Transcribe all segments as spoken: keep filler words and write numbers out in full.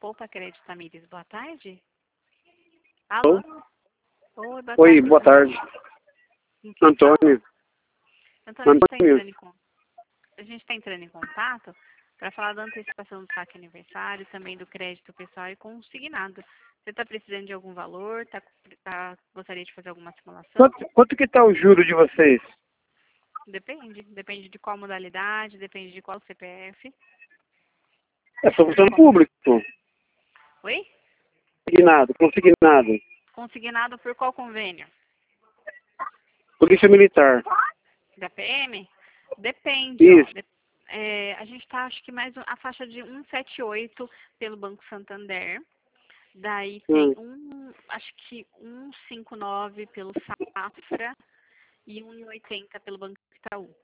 Poupa Crédito Tamires, boa tarde. Alô? Oi, boa Oi, tarde. boa tarde. Antônio. Antônio, a gente está Antônio. entrando em, con- a gente tá entrando em contato para falar da antecipação do saque aniversário, também do crédito pessoal e consignado. Você está precisando de algum valor? Tá, tá, gostaria de fazer alguma simulação? Quanto, quanto que tá o juro de vocês? Depende. Depende de qual modalidade, depende de qual C P F. É função público. Oi? Consignado, consignado. Consignado por qual convênio? Polícia Militar. Da P M? Depende, ó. Isso. De- é, a gente está, acho que mais a faixa de cento e setenta e oito pelo Banco Santander. Daí tem Hum. um, acho que cento e cinquenta e nove pelo Safra e cento e oitenta pelo Banco Itaú.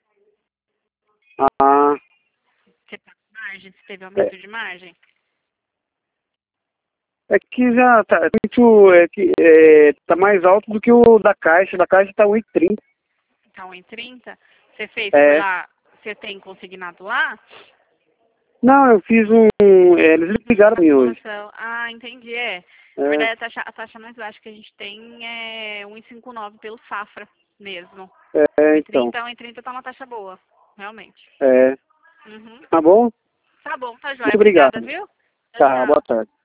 Ah, Você tá com margem? Você teve é, aumento de margem? é que já tá muito, é que é, tá mais alto do que o da Caixa. Da Caixa tá um e trinta. Tá um e trinta? Você fez por É. lá? Você tem consignado lá? Não, eu fiz um, é, eles ligaram pra mim hoje. Simulação. Ah, entendi. É. Na É, verdade, a taxa, a taxa mais baixa que a gente tem é cento e cinquenta e nove pelo Safra mesmo. é, então. um e trinta, um e trinta tá uma taxa boa, realmente. É. Uhum. Tá bom? Tá bom, tá joia. Muito obrigado. Obrigada, viu? Tchau, Tá, tchau. boa tarde.